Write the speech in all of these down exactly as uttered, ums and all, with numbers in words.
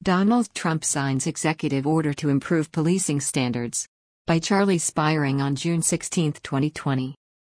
Donald Trump signs executive order to improve policing standards. By Charlie Spiring on June sixteenth, twenty twenty.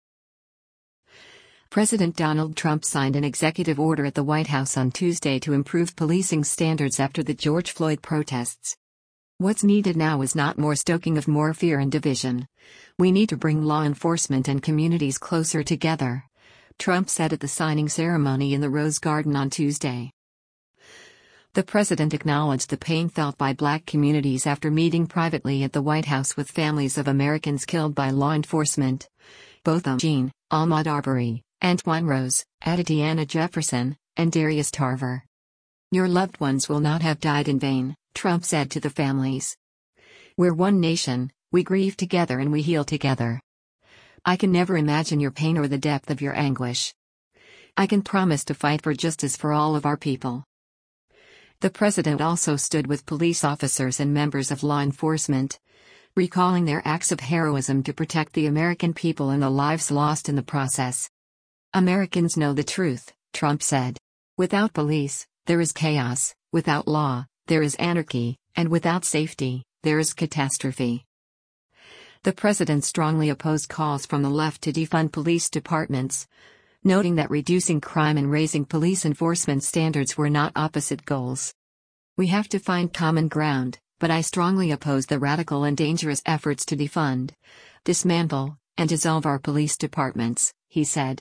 President Donald Trump signed an executive order at the White House on Tuesday to improve policing standards after the George Floyd protests. What's needed now is not more stoking of more fear and division. We need to bring law enforcement and communities closer together, Trump said at the signing ceremony in the Rose Garden on Tuesday. The president acknowledged the pain felt by black communities after meeting privately at the White House with families of Americans killed by law enforcement. Botham Jean, Ahmaud Arbery, Antwon Rose, Aditiana Jefferson, and Darius Tarver. Your loved ones will not have died in vain, Trump said to the families. We're one nation, we grieve together and we heal together. I can never imagine your pain or the depth of your anguish. I can promise to fight for justice for all of our people. The president also stood with police officers and members of law enforcement, recalling their acts of heroism to protect the American people and the lives lost in the process. Americans know the truth, Trump said. Without police, there is chaos, without law, there is anarchy, and without safety, there is catastrophe. The president strongly opposed calls from the left to defund police departments, noting that reducing crime and raising police enforcement standards were not opposite goals. We have to find common ground, but I strongly oppose the radical and dangerous efforts to defund, dismantle, and dissolve our police departments, he said.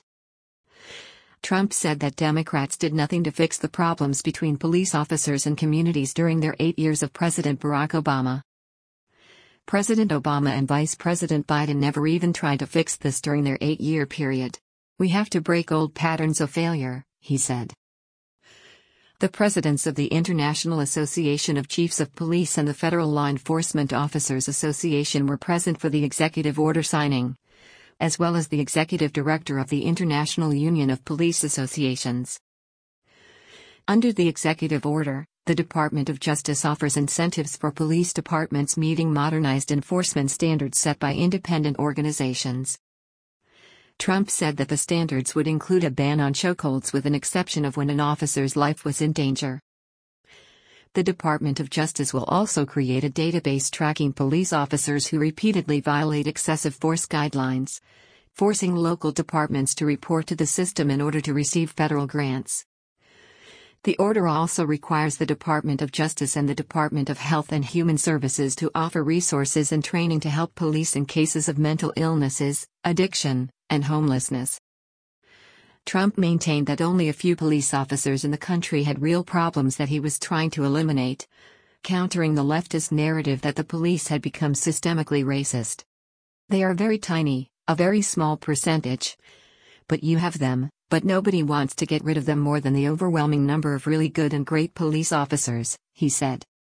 Trump said that Democrats did nothing to fix the problems between police officers and communities during their eight years of President Barack Obama. President Obama and Vice President Biden never even tried to fix this during their eight-year period. We have to break old patterns of failure, he said. The presidents of the International Association of Chiefs of Police and the Federal Law Enforcement Officers Association were present for the executive order signing, as well as the executive director of the International Union of Police Associations. Under the executive order, the Department of Justice offers incentives for police departments meeting modernized enforcement standards set by independent organizations. Trump said that the standards would include a ban on chokeholds with an exception of when an officer's life was in danger. The Department of Justice will also create a database tracking police officers who repeatedly violate excessive force guidelines, forcing local departments to report to the system in order to receive federal grants. The order also requires the Department of Justice and the Department of Health and Human Services to offer resources and training to help police in cases of mental illnesses, addiction, and homelessness. Trump maintained that only a few police officers in the country had real problems that he was trying to eliminate, countering the leftist narrative that the police had become systemically racist. They are very tiny, a very small percentage. But you have them, but nobody wants to get rid of them more than the overwhelming number of really good and great police officers, he said.